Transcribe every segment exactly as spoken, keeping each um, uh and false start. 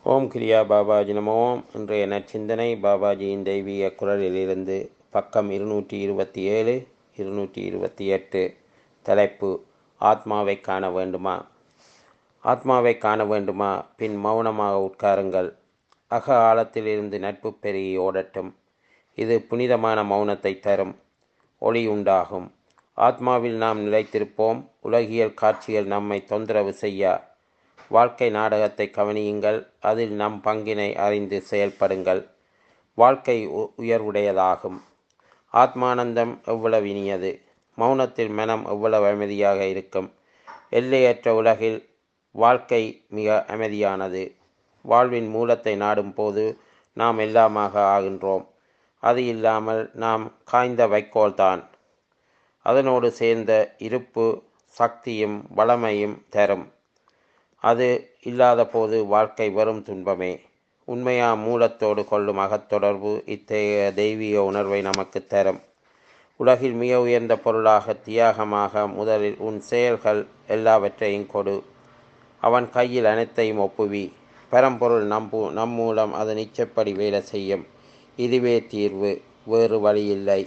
ஓம் கிரியா பாபாஜி நமோ. இன்றைய நற்சிந்தனை பாபாஜியின் தெய்வீக குரலிலிருந்து பக்கம் இருநூற்றி இருபத்தி ஏழு இருநூற்றி இருபத்தி எட்டு. தலைப்பு: ஆத்மாவை காண வேண்டுமா? ஆத்மாவை காண வேண்டுமா? பின் மௌனமாக உட்காருங்கள். அக ஆழத்திலிருந்து நட்பு பெருகி ஓடட்டும். இது புனிதமான மௌனத்தை தரும். ஒளி உண்டாகும். ஆத்மாவில் நாம் நிலைத்திருப்போம். உலகியல் காட்சிகள் நம்மை தொந்தரவு செய்யா. வாழ்க்கை நாடகத்தை கவனியுங்கள். அதில் நம் பங்கினை அறிந்து செயல்படுங்கள். வாழ்க்கை உயர்வுடையதாகும். ஆத்மானந்தம் எவ்வளவு இனியது! மௌனத்தில் மனம் எவ்வளவு அமைதியாக இருக்கும்! எல்லையற்ற உலகில் வாழ்க்கை மிக அமைதியானது. வாழ்வின் மூலத்தை நாடும் போது நாம் எல்லாமாக ஆகின்றோம். அது இல்லாமல் நாம் காய்ந்த வைக்கோல்தான். அதனோடு சேர்ந்த இருப்பு சக்தியும் வளமையும் தரும். அது இல்லாத போது வாழ்க்கை வெறும் துன்பமே. உண்மையா மூலத்தோடு கொள்ளும் அகத்தொடர்பு இத்தகைய தெய்வீக உணர்வை நமக்கு தரும். உலகில் மிக உயர்ந்த பொருளாக தியாகமாக முதலில் உன் செயல்கள் எல்லாவற்றையும் கொடு. அவன் கையில் அனைத்தையும் ஒப்புவி. பரம்பொருள் நம்பு நம் மூலம் அது நிச்சயப்படி வேலை செய்யும். இதுவே தீர்வு, வேறு வழியில்லை.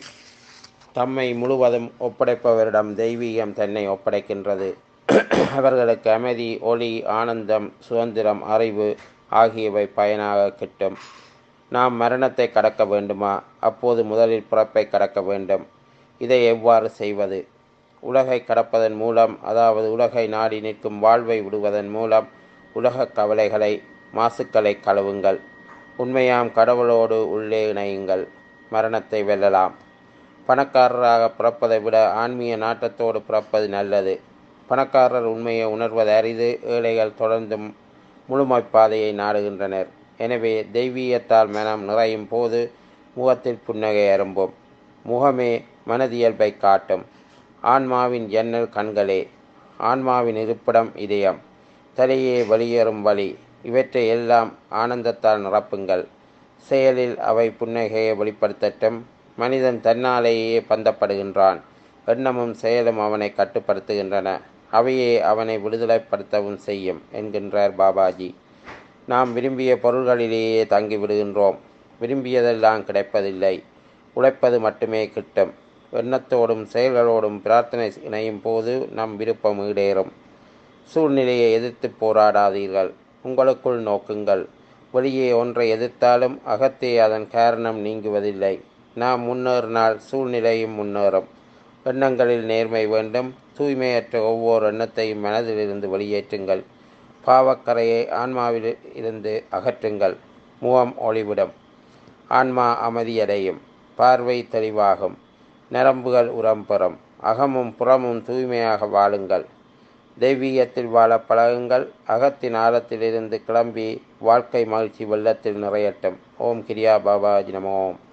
தம்மை முழுவதும் ஒப்படைப்பவரிடம் தெய்வீகம் தன்னை ஒப்படைக்கின்றது. அவர்களுக்கு அமைதி, ஒளி, ஆனந்தம், சுதந்திரம், அறிவு ஆகியவை பயனாக கிட்டும். நாம் மரணத்தை கடக்க வேண்டுமா? அப்போது முதலில் பிறப்பை கடக்க வேண்டும். இதை எவ்வாறு செய்வது? உலகை கடப்பதன் மூலம், அதாவது உலகை நாடி நிற்கும் வாழ்வை விடுவதன் மூலம் உலக கவலைகளை, மாசுக்களை கழுவுங்கள். உண்மையாம் கடவுளோடு உள்ளே இணையுங்கள். மரணத்தை வெல்லலாம். பணக்காரராக பிறப்பதை விட ஆன்மீக நாட்டத்தோடு பிறப்பது நல்லது. பணக்காரர் உண்மையை உணர்வது அரிது. ஏழைகள் தொடர்ந்தும் முழுமைப்பாதையை நாடுகின்றனர். எனவே தெய்வீகத்தால் மனம் நிறையும் போது முகத்தில் புன்னகை அரும்பும். முகமே மனதியல்பை காட்டும். ஆன்மாவின் ஜன்னல் கண்களே. ஆன்மாவின் இருப்பிடம் இதயம். தலையே வெளியேறும் வழி. இவற்றை எல்லாம் ஆனந்தத்தால் நிரப்புங்கள். செயலில் அவை புன்னகையை வெளிப்படுத்தட்டும். மனிதன் தன்னாலேயே பந்தப்படுகின்றான். எண்ணமும் செயலும் அவனை கட்டுப்படுத்துகின்றன. அவையே அவனை விடுதலைப்படுத்தவும் செய்யும் என்கின்றார் பாபாஜி. நாம் விரும்பிய பொருள்களிலேயே தங்கி விடுகின்றோம். விரும்பியதெல்லாம் கிடைப்பதில்லை. உழைப்பது மட்டுமே கிட்டும். எண்ணத்தோடும் செயல்களோடும் பிரார்த்தனை இணையும் போது நம் விருப்பம் ஈடேறும். சூழ்நிலையை எதிர்த்து போராடாதீர்கள். உங்களுக்குள் நோக்குங்கள். வெளியே ஒன்றை எதிர்த்தாலும் அகத்தே அதன் காரணம் நீங்குவதில்லை. நாம் முன்னேறினால் சூழ்நிலையும் முன்னேறும். எண்ணங்களில் நேர்மை வேண்டும். தூய்மையற்ற ஒவ்வொரு எண்ணத்தையும் மனதிலிருந்து வெளியேற்றுங்கள். பாவக்கரையை ஆன்மாவில் இருந்து அகற்றுங்கள். முகம் ஒளிவிடும். ஆன்மா அமைதியடையும். பார்வை தெளிவாகும். நரம்புகள் உரம் பெறும். அகமும் புறமும் தூய்மையாக வாழுங்கள். தெய்வீகத்தில் வாழ பழகுங்கள். அகத்தின் ஆழத்திலிருந்து கிளம்பி வாழ்க்கை மகிழ்ச்சி வெள்ளத்தில் நிறையட்டும். ஓம் கிரியா பாபாஜி நமோ.